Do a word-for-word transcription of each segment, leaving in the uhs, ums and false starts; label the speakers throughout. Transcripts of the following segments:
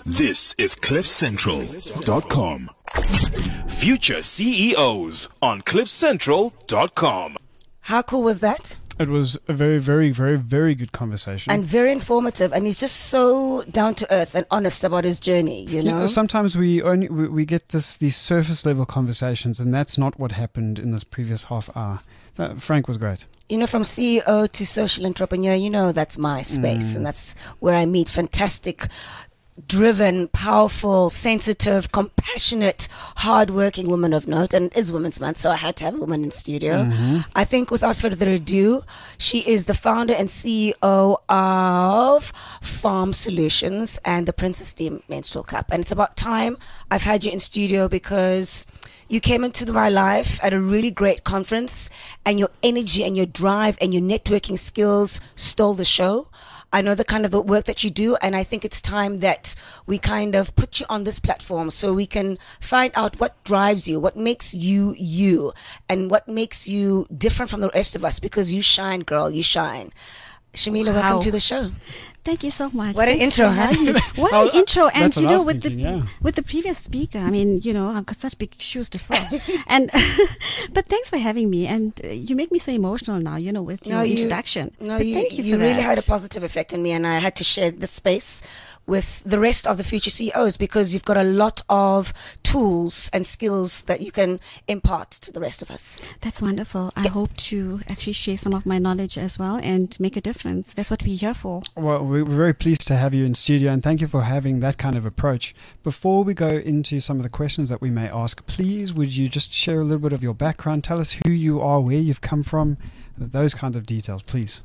Speaker 1: This is cliff central dot com. Future C E Os on cliff central dot com.
Speaker 2: How cool was that?
Speaker 3: It was a very, very, very, very good conversation.
Speaker 2: And very informative. And he's just so down to earth and honest about his journey, you know?
Speaker 3: You know, sometimes we only we, we get this these surface level conversations, and that's not what happened in this previous half hour. Uh, Frank was great.
Speaker 2: You know, from C E O to social entrepreneur, you know, that's my space.
Speaker 3: Mm.
Speaker 2: And that's where I meet fantastic, driven, powerful, sensitive, compassionate, hardworking women of note. And it is Women's Month, so I had to have a woman in studio.
Speaker 3: Mm-hmm.
Speaker 2: I think without further ado, she is the founder and C E O of Farm Solutions and the Princess D Menstrual Cup. And it's about time I've had you in studio because you came into my life at a really great conference, and your energy and your drive and your networking skills stole the show. I know the kind of the work that you do, and I think it's time that we kind of put you on this platform so we can find out what drives you, what makes you you, and what makes you different from the rest of us, because you shine, girl, you shine. Shamila,
Speaker 4: Wow.
Speaker 2: welcome to the show.
Speaker 4: Thank you so much.
Speaker 2: What an
Speaker 4: Thanks
Speaker 2: intro,
Speaker 4: for
Speaker 2: huh?
Speaker 4: having me. What
Speaker 3: Oh,
Speaker 4: an intro. And,
Speaker 3: that's what
Speaker 4: you
Speaker 3: I
Speaker 4: know,
Speaker 3: was
Speaker 4: with
Speaker 3: thinking,
Speaker 4: the
Speaker 3: yeah.
Speaker 4: with the previous speaker, I mean, you know, I've got such big shoes to fill. and But thanks for having me. And uh, you make me so emotional now, you know, with your
Speaker 2: No, you-
Speaker 4: introduction.
Speaker 2: No,
Speaker 4: But
Speaker 2: you,
Speaker 4: thank you,
Speaker 2: you
Speaker 4: for
Speaker 2: really
Speaker 4: that.
Speaker 2: had a positive effect on me, and I had to share the space with the rest of the future C E Os because you've got a lot of tools and skills that you can impart to the rest of us.
Speaker 4: That's wonderful. I hope to actually share some of my knowledge as well and make a difference. That's what we're here for.
Speaker 3: Well, we're very pleased to have you in studio, and thank you for having that kind of approach. Before we go into some of the questions that we may ask, please would you just share a little bit of your background? Tell us who you are, where you've come from, those kinds of details, please.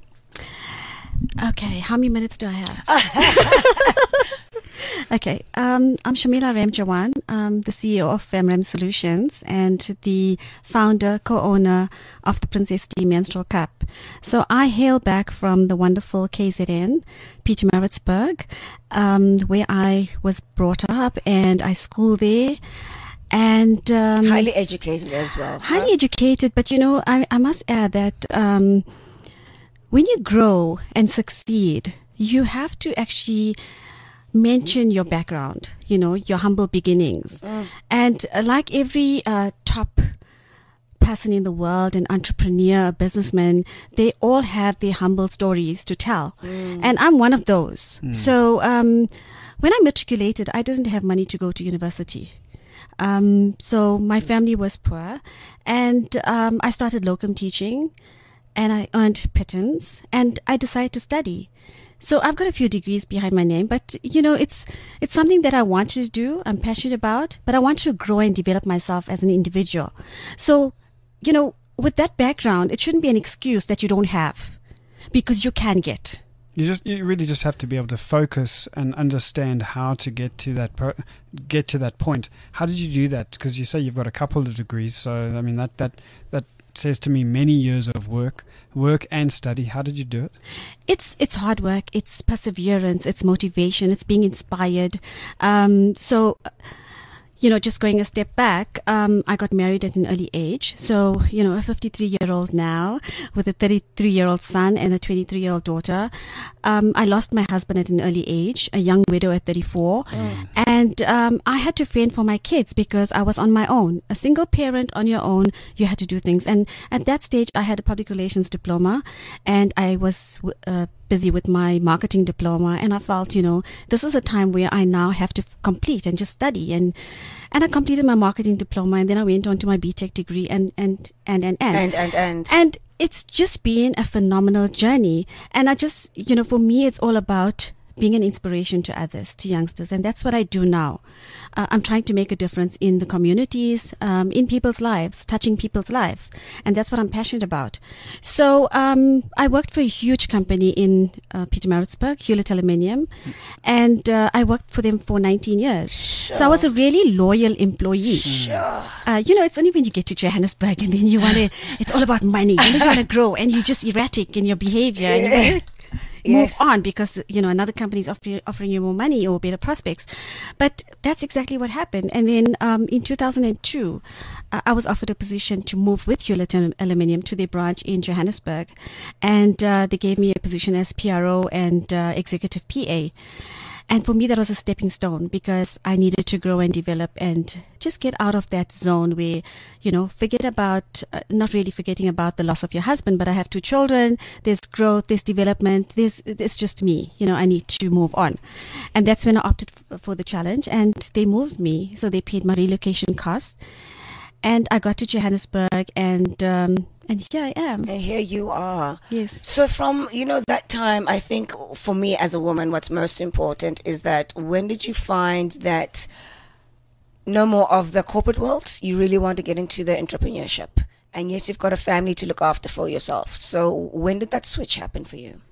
Speaker 4: Okay, how many minutes do I have? Okay, um, I'm Shamila Ramjawan. I'm the C E O of FemRem Solutions and the founder, co-owner of the Princess D Menstrual Cup. So I hail back from the wonderful K Z N, Pietermaritzburg, um, where I was brought up and I schooled there. And um,
Speaker 2: Highly educated as well. huh?
Speaker 4: highly educated, but you know, I, I must add that um, when you grow and succeed, you have to actually mention your background, you know, your humble beginnings.
Speaker 2: Mm.
Speaker 4: And uh, like every uh, top person in the world, an entrepreneur, a businessman, they all have their humble stories to tell.
Speaker 2: Mm.
Speaker 4: And I'm one of those. So um, when I matriculated, I didn't have money to go to university. Um, so my family was poor, and um, I started locum teaching, and I earned pittance, and I decided to study. So I've got a few degrees behind my name, but you know, it's it's something that I wanted to do. I'm passionate about, but I want to grow and develop myself as an individual. So, you know, with that background, it shouldn't be an excuse that you don't have, because you can get.
Speaker 3: You just you really just have to be able to focus and understand how to get to that pro- get to that point. How did you do that? Because you say you've got a couple of degrees, so I mean that that that says to me many years of work, work and study. How did you do it?
Speaker 4: It's it's hard work, it's perseverance, it's motivation, it's being inspired. Um, so, you know, just going a step back, um, I got married at an early age. So, you know, a fifty-three-year-old now with a thirty-three-year-old son and a twenty-three-year-old daughter. Um, I lost my husband at an early age, a young widow at thirty-four.
Speaker 2: Mm.
Speaker 4: And um, I had to fend for my kids because I was on my own. A single parent on your own, you had to do things. And at that stage, I had a public relations diploma, and I was uh, busy with my marketing diploma. And I felt, you know, this is a time where I now have to f- complete and just study. And and I completed my marketing diploma, and then I went on to my B Tech degree, and and and and and
Speaker 2: And, and, and.
Speaker 4: and it's just been a phenomenal journey. And I just, you know, for me, it's all about being an inspiration to others, to youngsters. And that's what I do now. Uh, I'm trying to make a difference in the communities, um, in people's lives, touching people's lives. And that's what I'm passionate about. So um, I worked for a huge company in uh, Pietermaritzburg, Hewlett Aluminium. And uh, I worked for them for nineteen years. So I was a really loyal employee.
Speaker 2: Sure.
Speaker 4: Uh, you know, it's only when you get to Johannesburg and then you want to, it's all about money. You want to grow, and you're just erratic in your behavior. And you wanna move
Speaker 2: Yes.
Speaker 4: on because, you know, another company is offering, offering you more money or better prospects. But that's exactly what happened. And then um, in two thousand two, uh, I was offered a position to move with Hewlett Aluminium to their branch in Johannesburg. And uh, they gave me a position as P R O and uh, executive P A. And for me, that was a stepping stone because I needed to grow and develop and just get out of that zone where, you know, forget about, uh, not really forgetting about the loss of your husband, but I have two children. There's growth, there's development. There's, it's just me. You know, I need to move on. And that's when I opted f- for the challenge, and they moved me. So they paid my relocation costs. And I got to Johannesburg, and um, and here I am.
Speaker 2: And here you are.
Speaker 4: Yes.
Speaker 2: So from, you know, that time, I think for me as a woman, what's most important is that when did you find that no more of the corporate world, you really want to get into the entrepreneurship? And yes, you've got a family to look after for yourself. So when did that switch happen for you?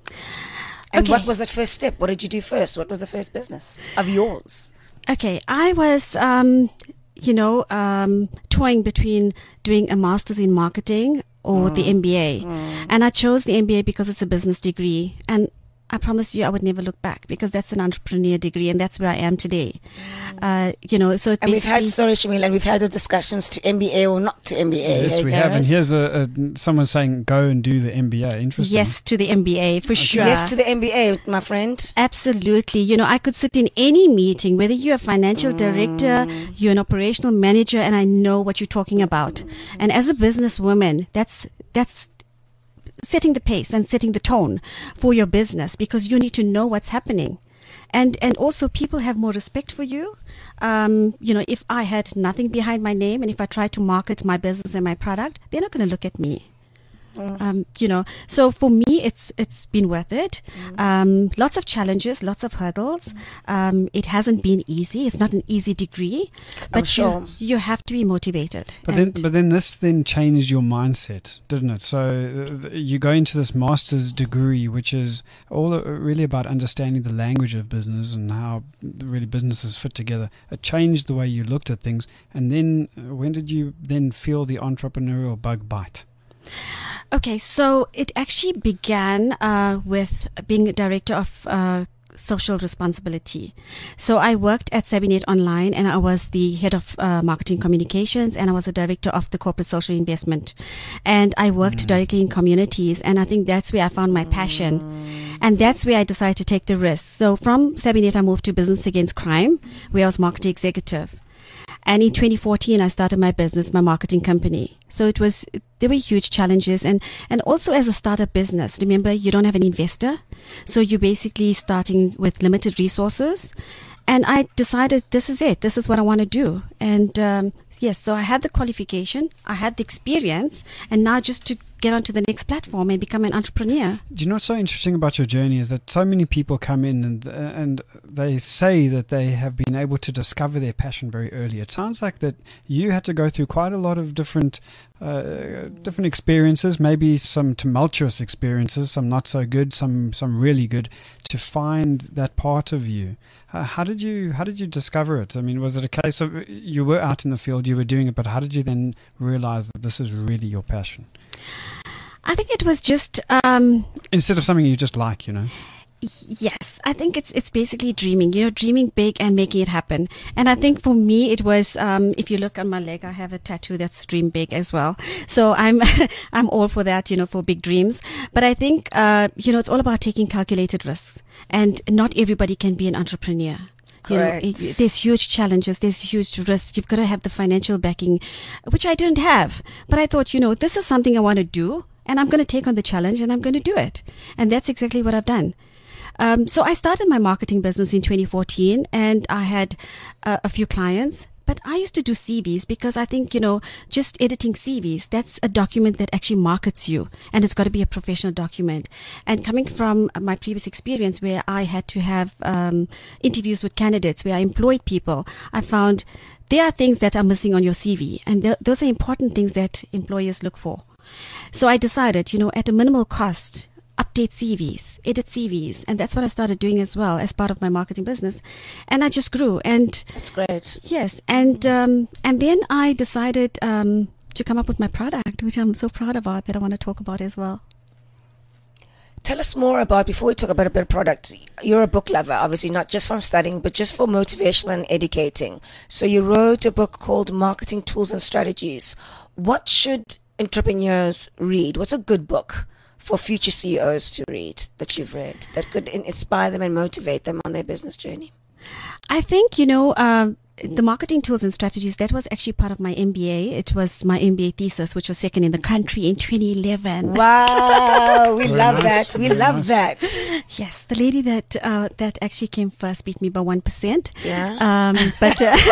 Speaker 2: And
Speaker 4: Okay.
Speaker 2: what was that first step? What did you do first? What was the first business of yours?
Speaker 4: Okay, I was, um, you know, um, toying between doing a master's in marketing or the M B A. And I chose the M B A because it's a business degree. And I promise you I would never look back because that's an entrepreneur degree and that's where I am today. Uh, you know, so it
Speaker 2: And we've had,
Speaker 4: basically-
Speaker 2: sorry, Shamil, and we've had the discussions to M B A or not to M B A.
Speaker 3: Yes,
Speaker 2: hey,
Speaker 3: we have. And
Speaker 2: Gareth?
Speaker 3: here's a, a someone saying go and do the M B A. Interesting.
Speaker 4: yes to the M B A for sure.
Speaker 2: Yes to the M B A, my friend.
Speaker 4: Absolutely. You know, I could sit in any meeting, whether you're a financial director, you're an operational manager, and I know what you're talking about. And as a businesswoman, that's, that's setting the pace and setting the tone for your business because you need to know what's happening. And, and also people have more respect for you. Um, you know, if I had nothing behind my name and if I tried to market my business and my product, they're not going to look at me. Um, you know, so for me, it's it's been worth it. Um, lots of challenges, lots of hurdles. Um, it hasn't been easy. It's not an easy degree, but
Speaker 2: sure.
Speaker 4: you, you have to be motivated.
Speaker 3: But then,
Speaker 4: And-
Speaker 3: but then this then changed your mindset, didn't it? So uh, th- you go into this master's degree, which is all uh, really about understanding the language of business and how really businesses fit together. It changed the way you looked at things. And then, uh, when did you then feel the entrepreneurial bug bite?
Speaker 4: Okay, so it actually began uh, with being a director of uh, social responsibility. So I worked at Sabinet Online, and I was the head of uh, marketing communications, and I was the director of the corporate social investment. And I worked directly in communities, and I think that's where I found my passion. And that's where I decided to take the risk. So from Sabinet, I moved to Business Against Crime, where I was marketing executive. And in twenty fourteen, I started my business, my marketing company. So it was, there were huge challenges. And, and also as a startup business, remember, you don't have an investor. So you're basically starting with limited resources. And I decided this is it. This is what I want to do. And um, yes, so I had the qualification, I had the experience, and now just to get onto the next platform and become an entrepreneur.
Speaker 3: Do you know what's so interesting about your journey is that so many people come in and uh, and they say that they have been able to discover their passion very early. It sounds like that you had to go through quite a lot of different uh, different experiences, maybe some tumultuous experiences, some not so good, some some really good, to find that part of you. Uh, how did you how did you discover it? I mean, was it a case of you were out in the field, you were doing it, but how did you then realize that this is really your passion?
Speaker 4: I think it was just um,
Speaker 3: Instead of something you just like, you know?
Speaker 4: yes, I think it's it's basically dreaming, you know, dreaming big and making it happen. And I think for me, it was, um, if you look on my leg, I have a tattoo that's dream big as well. So I'm I'm all for that, you know, for big dreams. But I think, uh, you know, it's all about taking calculated risks. And not everybody can be an entrepreneur. You know,
Speaker 2: Correct.
Speaker 4: it, there's huge challenges, there's huge risks. You've got to have the financial backing, which I didn't have. But I thought, you know, this is something I want to do, and I'm going to take on the challenge, and I'm going to do it. And that's exactly what I've done. Um, so I started my marketing business in twenty fourteen, and I had uh, a few clients. But I used to do C Vs because I think, you know, just editing C Vs, that's a document that actually markets you, and it's got to be a professional document. And coming from my previous experience where I had to have um, interviews with candidates, where I employed people, I found there are things that are missing on your C V, and th- those are important things that employers look for. So I decided, you know, at a minimal cost, update C Vs, edit C Vs. And that's what I started doing as well as part of my marketing business. And I just grew. And
Speaker 2: That's great.
Speaker 4: yes, and um, and then I decided um, to come up with my product, which I'm so proud about, that I want to talk about as well.
Speaker 2: Tell us more about, before we talk about a better product, you're a book lover, obviously, not just from studying, but just for motivational and educating. So you wrote a book called Marketing Tools and Strategies. What should entrepreneurs read? What's a good book for future C E Os to read that you've read that could in- inspire them and motivate them on their business journey?
Speaker 4: I think, you know, um, the marketing tools and strategies, that was actually part of my M B A. It was my M B A thesis, which was second in the country in twenty eleven.
Speaker 2: Wow, we
Speaker 3: Very
Speaker 2: love
Speaker 3: nice,
Speaker 2: that. We
Speaker 3: very
Speaker 2: love
Speaker 3: nice.
Speaker 2: that.
Speaker 4: Yes, the lady that uh, that actually came first beat me by one percent.
Speaker 2: Yeah.
Speaker 4: Um, but uh,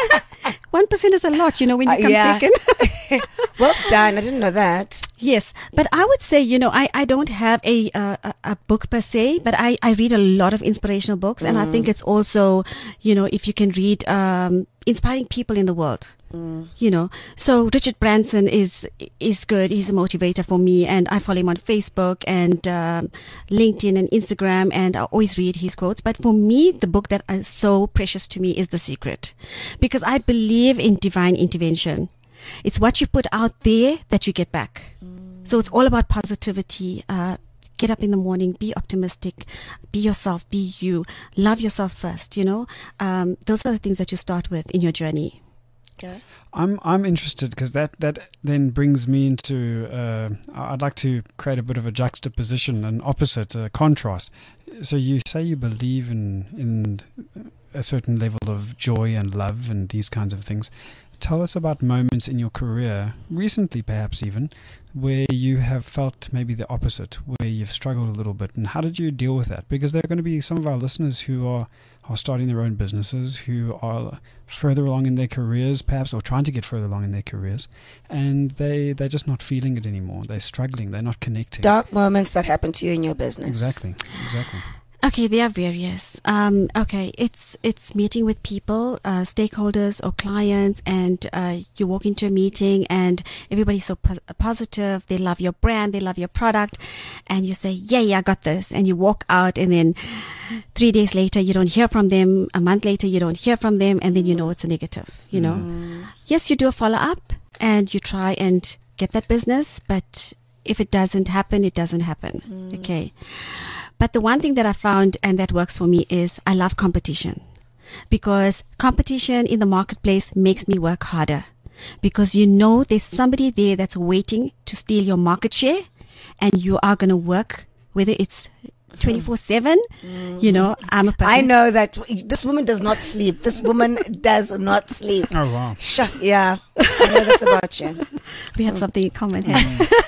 Speaker 4: one percent is a lot, you know, when you
Speaker 2: Uh,
Speaker 4: come
Speaker 2: yeah.
Speaker 4: second.
Speaker 2: Well done. I didn't know that.
Speaker 4: Yes, but I would say, you know, I, I don't have a, uh, a a book per se, but I, I read a lot of inspirational books, and I think it's also, you know, if you can read um, inspiring people in the world, you know. So Richard Branson is is good. He's a motivator for me, and I follow him on Facebook and um, LinkedIn and Instagram, and I always read his quotes. But for me, the book that is so precious to me is The Secret, because I believe in divine intervention. It's what you put out there that you get back. So it's all about positivity. Uh, get up in the morning, be optimistic, be yourself, be you, love yourself first, you know. Um, those are the things that you start with in your journey.
Speaker 2: Okay.
Speaker 3: I'm I'm interested because that, that then brings me into uh, I'd like to create a bit of a juxtaposition, an opposite, a contrast. So you say you believe in in a certain level of joy and love and these kinds of things. Tell us about moments in your career, recently perhaps even, where you have felt maybe the opposite, where you've struggled a little bit, and how did you deal with that? Because there are going to be some of our listeners who are, are starting their own businesses, who are further along in their careers perhaps, or trying to get further along in their careers, and they, they're just not feeling it anymore. They're struggling. They're not connecting.
Speaker 2: Dark moments that happen to you in your business.
Speaker 3: Exactly, exactly.
Speaker 4: Okay, there are various. Um, okay, it's it's meeting with people, uh, stakeholders or clients, and uh, you walk into a meeting and everybody's so po- positive. They love your brand, they love your product, and you say, "Yeah, yeah, I got this," and you walk out, and then three days later you don't hear from them. A month later you don't hear from them, and then you know it's a negative. You know,
Speaker 2: Mm.
Speaker 4: yes, you do a follow up and you try and get that business, but if it doesn't happen, it doesn't happen.
Speaker 2: Mm.
Speaker 4: Okay. But the one thing that I found and that works for me is I love competition, because competition in the marketplace makes me work harder, because you know there's somebody there that's waiting to steal your market share, and you are going to work, whether it's twenty-four seven, you know, I'm a person.
Speaker 2: I know that this woman does not sleep. This woman does not sleep.
Speaker 3: Oh, wow.
Speaker 2: Sh- yeah, I know this about you.
Speaker 4: We have something in common here.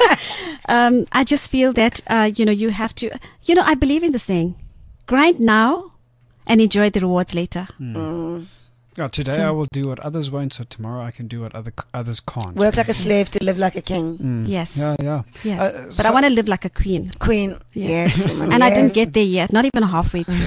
Speaker 4: um, I just feel that, uh, you know, you have to, you know, I believe in the saying, grind now and enjoy the rewards later.
Speaker 2: Mm.
Speaker 3: Yeah, today
Speaker 4: So-
Speaker 3: I will do what others won't, so tomorrow I can do what other others can't.
Speaker 2: Work like a slave to live like a king.
Speaker 3: Mm.
Speaker 4: Yes.
Speaker 3: Yeah, yeah.
Speaker 4: Yes.
Speaker 3: Uh,
Speaker 4: but I
Speaker 3: so-
Speaker 4: want to live like a queen.
Speaker 2: Queen.
Speaker 4: Yeah.
Speaker 2: Yes, woman.
Speaker 4: And I didn't
Speaker 2: yes.
Speaker 4: get there yet, not even halfway through.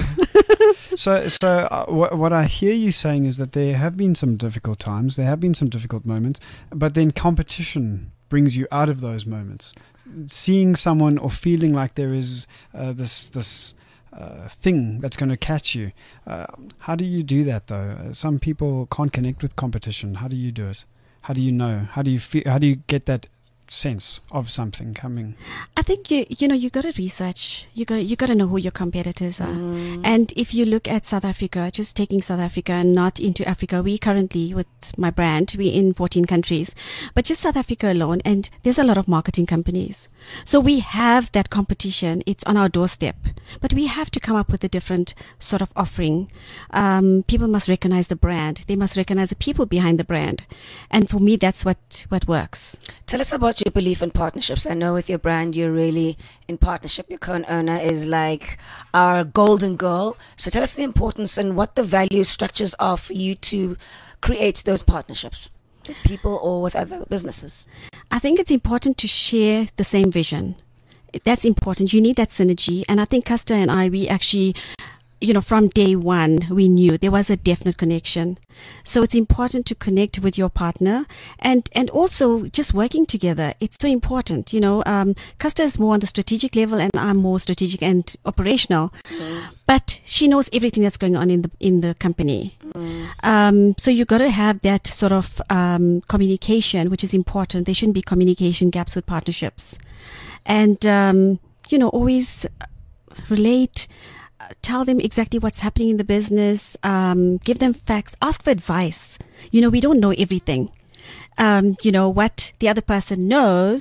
Speaker 3: So, so uh, what, what I hear you saying is that there have been some difficult times, there have been some difficult moments, but then competition brings you out of those moments. Seeing someone or feeling like there is uh, this this uh, thing that's going to catch you. Uh, how do you do that, though? Uh, some people can't connect with competition. How do you do it? How do you know? How do you feel? How do you get that sense of something coming?
Speaker 4: I think you you know you got to research. You got you got to know who your competitors are.
Speaker 2: Mm.
Speaker 4: And if you look at South Africa, just taking South Africa and not into Africa, we currently with my brand we in fourteen countries, but just South Africa alone, and there's a lot of marketing companies. So we have that competition. It's on our doorstep, but we have to come up with a different sort of offering. Um, people must recognize the brand. They must recognize the people behind the brand, and for me, that's what what works.
Speaker 2: Tell us about your belief in partnerships. I know with your brand, you're really in partnership. Your current owner is like our golden girl. So tell us the importance and what the value structures are for you to create those partnerships with people or with other businesses.
Speaker 4: I think it's important to share the same vision. That's important. You need that synergy. And I think Custer and I, we actually, you know, from day one, we knew there was a definite connection. So it's important to connect with your partner and, and also just working together. It's so important. You know, um, Custer is more on the strategic level and I'm more strategic and operational. Mm. But she knows everything that's going on in the in the company. Mm. Um, so you got to have that sort of um, communication, which is important. There shouldn't be communication gaps with partnerships. And, um, you know, always relate, uh, tell them exactly what's happening in the business, um, give them facts, ask for advice. You know, we don't know everything. Um, you know, what the other person knows,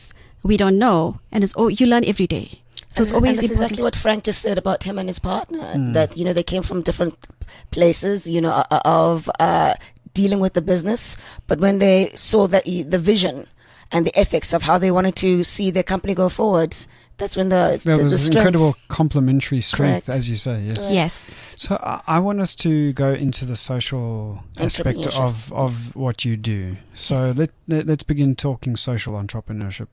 Speaker 4: we don't know, and it's oh, you learn every day. So
Speaker 2: and,
Speaker 4: it's always
Speaker 2: and that's
Speaker 4: important.
Speaker 2: exactly what Frank just said about him and his partner. That, you know, they came from different places, you know, uh, of uh, dealing with the business. But when they saw that the vision and the ethics of how they wanted to see their company go forward, that's when the
Speaker 3: there
Speaker 2: the,
Speaker 3: was
Speaker 2: the
Speaker 3: this
Speaker 2: strength.
Speaker 3: incredible complementary strength,
Speaker 2: Correct.
Speaker 3: as you say. Yes.
Speaker 4: Yes.
Speaker 3: So I, I want us to go into the social aspect
Speaker 2: Entrepreneurship.
Speaker 3: of, of what you do. So
Speaker 2: Yes.
Speaker 3: let, let let's begin talking social entrepreneurship.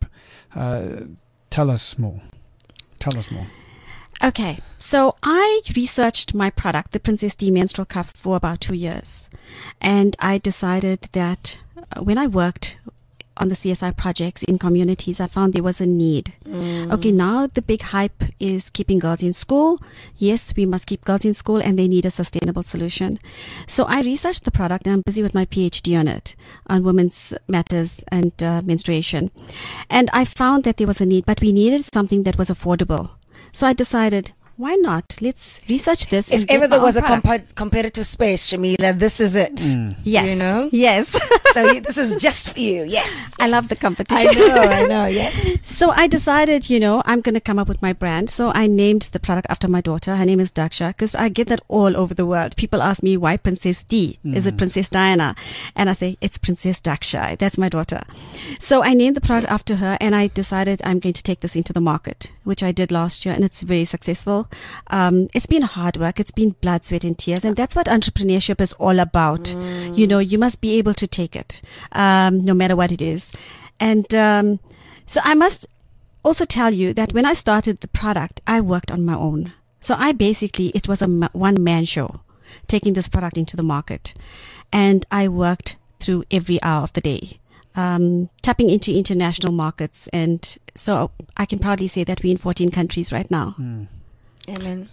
Speaker 3: Uh, tell us more. Tell us more.
Speaker 4: Okay, so I researched my product, the Princess D menstrual cup, for about two years. And I decided that uh, when I worked on the C S I projects in communities, I found there was a need.
Speaker 2: Mm.
Speaker 4: Okay, now the big hype is keeping girls in school. Yes, we must keep girls in school, and they need a sustainable solution. So I researched the product, and I'm busy with my PhD on it, on women's matters and uh, menstruation. And I found that there was a need, but we needed something that was affordable. So I decided, why not? Let's research this.
Speaker 2: If
Speaker 4: and get
Speaker 2: ever there
Speaker 4: my
Speaker 2: was a
Speaker 4: own product.
Speaker 2: compa- competitive space, Shamila, this is it.
Speaker 4: Yes.
Speaker 2: You know?
Speaker 4: Yes.
Speaker 2: So you, this is just for you. Yes.
Speaker 4: I love the
Speaker 2: I
Speaker 4: competition.
Speaker 2: know, I know, yes.
Speaker 4: So I decided, you know, I'm going to come up with my brand. So I named the product after my daughter. Her name is Daksha, because I get that all over the world. People ask me, why Princess D? Is it Princess Diana? And I say, it's Princess Daksha. That's my daughter. So I named the product after her, and I decided I'm going to take this into the market, which I did last year, and it's very successful. Um, it's been hard work. It's been blood, sweat, and tears. And that's what entrepreneurship is all about. Mm. You know, you must be able to take it, um, no matter what it is. And um, so I must also tell you that when I started the product, I worked on my own. So I basically, it was a ma- one-man show, taking this product into the market. And I worked through every hour of the day, um, tapping into international markets. And so I can proudly say that we're in fourteen countries right now.
Speaker 3: Mm.
Speaker 2: Amen.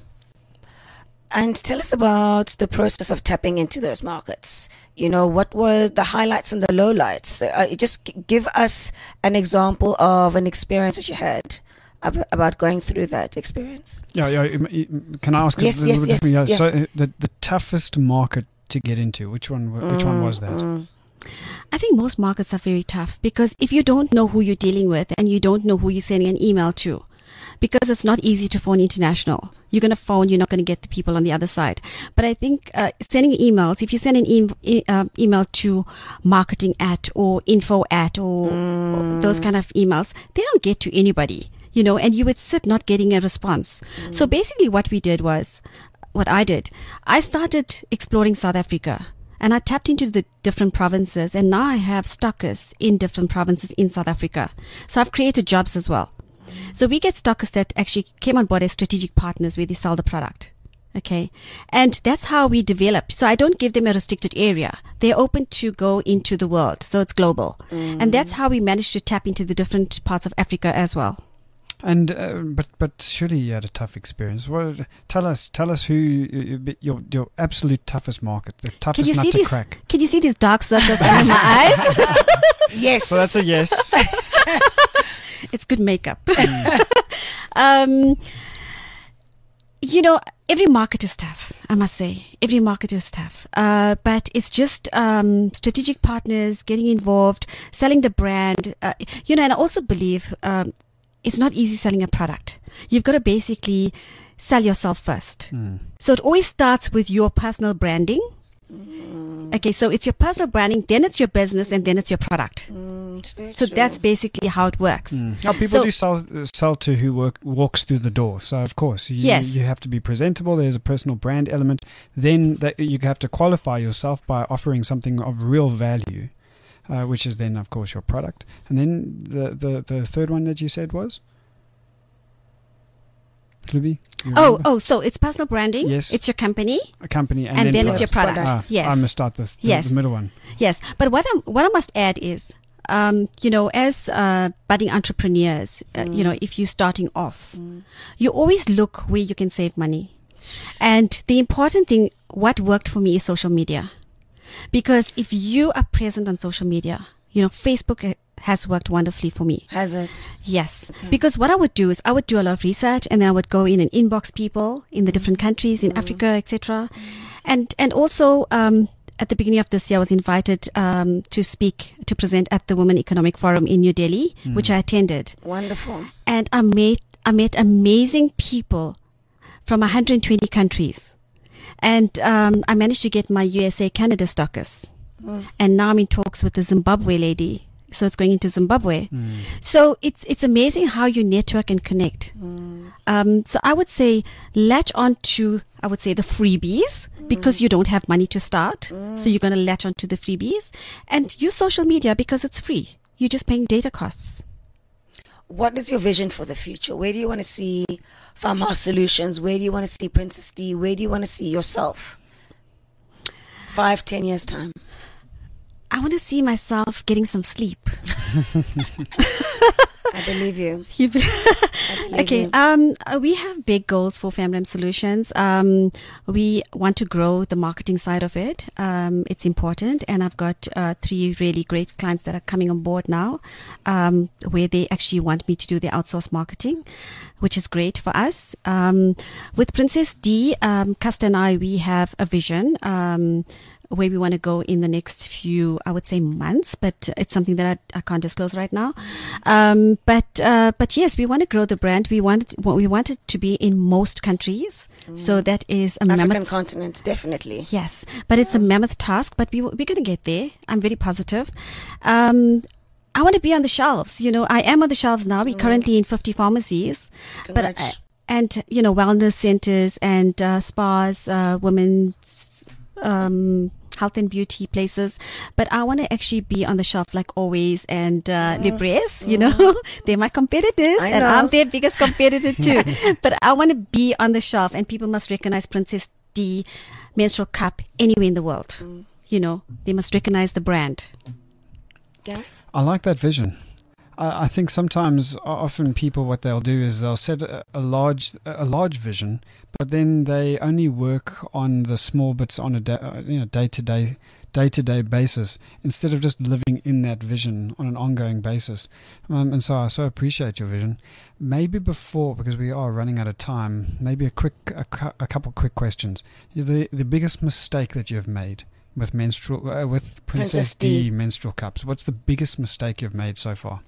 Speaker 2: And tell us about the process of tapping into those markets. You know, what were the highlights and the lowlights? Uh, just g- give us an example of an experience that you had ab- about going through that experience.
Speaker 3: Yeah, yeah. um, um, Can I ask
Speaker 2: Yes,
Speaker 3: a little
Speaker 2: yes,
Speaker 3: bit
Speaker 2: yes,
Speaker 3: different?
Speaker 2: yeah.
Speaker 3: So uh, the the toughest market to get into, which one? w- Which one was that?
Speaker 2: Mm.
Speaker 4: I think most markets are very tough because if you don't know who you're dealing with and you don't know who you're sending an email to, because it's not easy to phone international. You're going to phone, you're not going to get the people on the other side. But I think uh, sending emails, if you send an e- e- uh, email to marketing at or info at or, or those kind of emails, they don't get to anybody, you know, and you would sit not getting a response. Mm. So basically what we did was, what I did, I started exploring South Africa. And I tapped into the different provinces, and now I have stockers in different provinces in South Africa. So I've created jobs as well. So we get stockers that actually came on board as strategic partners where they sell the product. Okay. And that's how we develop. So I don't give them a restricted area. They're open to go into the world. So it's global. Mm. And that's how we managed to tap into the different parts of Africa as well.
Speaker 3: And uh, but but surely you had a tough experience. Well, tell us tell us who uh, your your absolute toughest market, the
Speaker 4: Can
Speaker 3: toughest
Speaker 4: you
Speaker 3: nut
Speaker 4: see
Speaker 3: to
Speaker 4: these?
Speaker 3: crack.
Speaker 4: Can you see these dark circles under my eyes?
Speaker 2: Yes.
Speaker 3: So that's a yes.
Speaker 4: It's good makeup. um, you know, every market is tough, I must say. Every market is tough. Uh, but it's just um, strategic partners, getting involved, selling the brand. Uh, you know, and I also believe um, it's not easy selling a product. You've got to basically sell yourself first. Mm. So it always starts with your personal branding. Mm. Okay, so it's your personal branding, then it's your business, and then it's your product.
Speaker 2: Mm,
Speaker 4: so
Speaker 2: true.
Speaker 4: that's basically how it works.
Speaker 3: Mm. Now, people
Speaker 4: So-
Speaker 3: do sell, uh, sell to who work, walks through the door. So, of course, you,
Speaker 4: Yes.
Speaker 3: you have to be presentable. There's a personal brand element. Then that you have to qualify yourself by offering something of real value, uh, which is then, of course, your product. And then the, the, the third one that you said was? Libby? you
Speaker 4: Oh,
Speaker 3: remember?
Speaker 4: oh, so it's personal branding.
Speaker 3: Yes.
Speaker 4: It's your company,
Speaker 3: A company. And,
Speaker 4: and, then, it's your
Speaker 2: product.
Speaker 4: product.
Speaker 3: Ah,
Speaker 4: Yes.
Speaker 3: I must start this, the,
Speaker 4: Yes.
Speaker 3: the middle one.
Speaker 4: Yes, but what I what I must add is, um, you know, as uh, budding entrepreneurs, uh, you know, if you're starting off, you always look where you can save money. And the important thing, what worked for me is social media, because if you are present on social media, you know, Facebook uh, has worked wonderfully for me.
Speaker 2: Has it?
Speaker 4: Yes, because what I would do is I would do a lot of research, and then I would go in and inbox people in the different countries in Africa, et cetera, and and also um, at the beginning of this year, I was invited um, to speak, to present at the Women Economic Forum in New Delhi, mm. which I attended.
Speaker 2: Wonderful.
Speaker 4: And I met, I met amazing people from one hundred twenty countries. And um, I managed to get my U S A Canada stockers. Mm. And now I'm in talks with the Zimbabwe lady. So it's going into Zimbabwe. Mm. So it's it's amazing how you network and connect. Mm. Um, so I would say latch on to, I would say, the freebies mm. because you don't have money to start. Mm. So you're going to latch on to the freebies and use social media because it's free. You're just paying data costs.
Speaker 2: What is your vision for the future? Where do you want to see Farmhouse Solutions? Where do you want to see Princess D? Where do you want to see yourself? Five, ten years time.
Speaker 4: I want to see myself getting some sleep.
Speaker 2: I believe you.
Speaker 4: you be-
Speaker 2: I believe
Speaker 4: okay.
Speaker 2: you.
Speaker 4: Um, uh, we have big goals for Family Solutions. Um, we want to grow the marketing side of it. Um, it's important, and I've got uh, three really great clients that are coming on board now, um, where they actually want me to do the outsourced marketing, which is great for us. Um, with Princess D, um, Custer and I, we have a vision. Um, where we want to go in the next few, I would say, months, but it's something that I, I can't disclose right now. Um, but uh, but yes, we want to grow the brand. We want it, we want it to be in most countries. Mm. So that is a
Speaker 2: African
Speaker 4: mammoth
Speaker 2: continent, definitely.
Speaker 4: Yes, but it's a mammoth task. But we we're going to get there. I'm very positive. Um, I want to be on the shelves. You know, I am on the shelves now. We're mm. currently in fifty pharmacies,
Speaker 2: Congrats.
Speaker 4: but uh, and you know, wellness centers and uh, spas, uh, women's. Um, health and beauty places, but I want to actually be on the shelf like Always and uh, mm. Libresse, you know, mm. they're my competitors
Speaker 2: I
Speaker 4: and
Speaker 2: know.
Speaker 4: I'm their biggest competitor too. But I want to be on the shelf, and people must recognize Princess D menstrual cup anywhere in the world. Mm. You know, they must recognize the brand.
Speaker 2: Yeah.
Speaker 3: I like that vision. I, I think sometimes, often people, what they'll do is they'll set a, a large, a large vision, but then they only work on the small bits on a day, you know, day-to-day, day-to-day basis instead of just living in that vision on an ongoing basis. Um, and so I so appreciate your vision. Maybe before, because we are running out of time, maybe a quick, a, cu- a couple quick questions. The the biggest mistake that you've made with menstrual, uh, with Princess,
Speaker 2: Princess
Speaker 3: D.
Speaker 2: D
Speaker 3: menstrual cups. What's the biggest mistake you've made so far?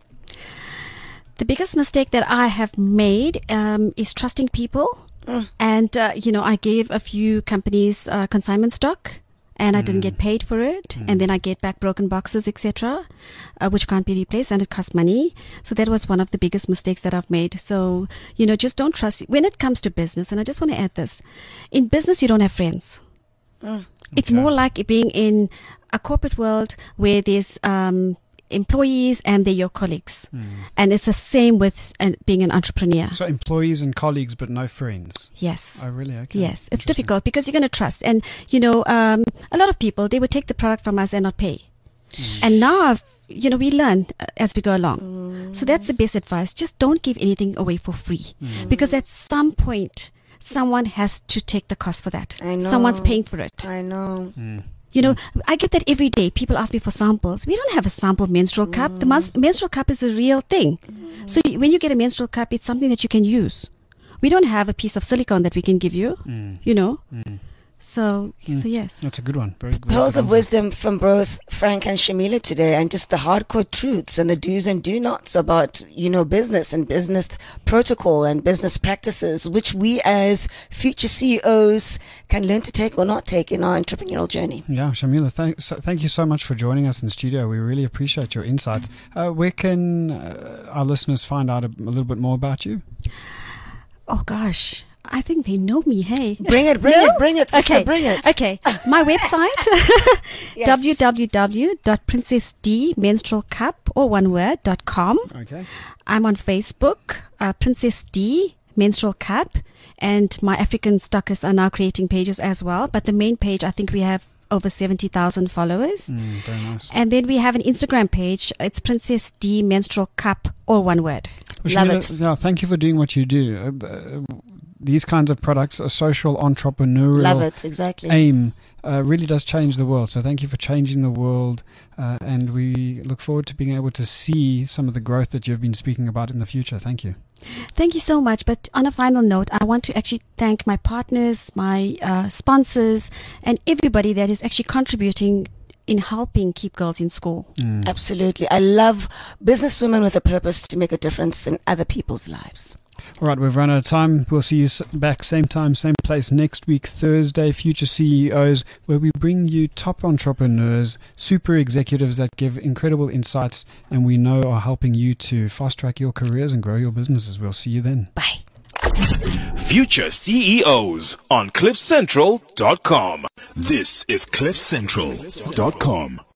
Speaker 4: The biggest mistake that I have made um, is trusting people. Mm. And, uh, you know, I gave a few companies uh, consignment stock and I mm. didn't get paid for it. Mm. And then I get back broken boxes, et cetera, uh, which can't be replaced, and it costs money. So that was one of the biggest mistakes that I've made. So, you know, just don't trust. When it comes to business, and I just want to add this, in business, you don't have friends. Mm. It's okay. More like being in a corporate world where there's um, employees and they're your colleagues. Mm. And it's the same with uh, being an entrepreneur.
Speaker 3: So employees and colleagues, but no friends.
Speaker 4: Yes.
Speaker 3: Oh, really? Okay.
Speaker 4: Yes. It's difficult because you're going to trust. And, you know, um, a lot of people, they would take the product from us and not pay. Mm. And now, I've, you know, we learn uh, as we go along. Mm. So that's the best advice. Just don't give anything away for free. Mm. Because at some point, someone has to take the cost for that.
Speaker 2: I know.
Speaker 4: Someone's paying for it.
Speaker 2: I know.
Speaker 3: Mm.
Speaker 4: You know, I get that every day. People ask me for samples. We don't have a sample menstrual mm. cup. The mas- menstrual cup is a real thing. Mm. So y- when you get a menstrual cup, it's something that you can use. We don't have a piece of silicone that we can give you, mm. you know. Mm. So, mm. so yes.
Speaker 3: That's a good one. Very good.
Speaker 2: Pearls of wisdom from both Frank and Shamila today, and just the hardcore truths and the do's and do nots about, you know, business and business protocol and business practices, which we as future C E Os can learn to take or not take in our entrepreneurial journey.
Speaker 3: Yeah, Shamila, thank, so, thank you so much for joining us in studio. We really appreciate your insights. Uh, where can uh, our listeners find out a, a little bit more about you?
Speaker 4: Oh, gosh. I think they know me, hey.
Speaker 2: Bring it, bring no? it, bring it, sister,
Speaker 4: okay.
Speaker 2: bring it.
Speaker 4: Okay, my website, yes. w w w dot princess d menstrual cup, or one word, dot com.
Speaker 3: Okay.
Speaker 4: I'm on Facebook, uh, Princess D Menstrual Cup, and my African stockers are now creating pages as well. But the main page, I think we have over seventy thousand followers.
Speaker 3: Mm, very nice.
Speaker 4: And then we have an Instagram page. It's Princess D Menstrual Cup, or one word.
Speaker 3: Well,
Speaker 4: Love
Speaker 3: Shamila,
Speaker 4: it.
Speaker 3: Yeah, thank you for doing what you do. Uh, these kinds of products, a social entrepreneurial
Speaker 2: Love it, exactly.
Speaker 3: aim, uh, really does change the world. So thank you for changing the world. Uh, and we look forward to being able to see some of the growth that you've been speaking about in the future. Thank you.
Speaker 4: Thank you so much. But on a final note, I want to actually thank my partners, my uh, sponsors, and everybody that is actually contributing in helping keep girls in school.
Speaker 2: Mm. Absolutely. I love businesswomen with a purpose to make a difference in other people's lives.
Speaker 3: All right, we've run out of time. We'll see you back same time, same place next week, Thursday, Future C E Os, where we bring you top entrepreneurs, super executives that give incredible insights and we know are helping you to fast-track your careers and grow your businesses. We'll see you then.
Speaker 2: Bye.
Speaker 1: Future C E Os on cliff central dot com. This is cliff central dot com.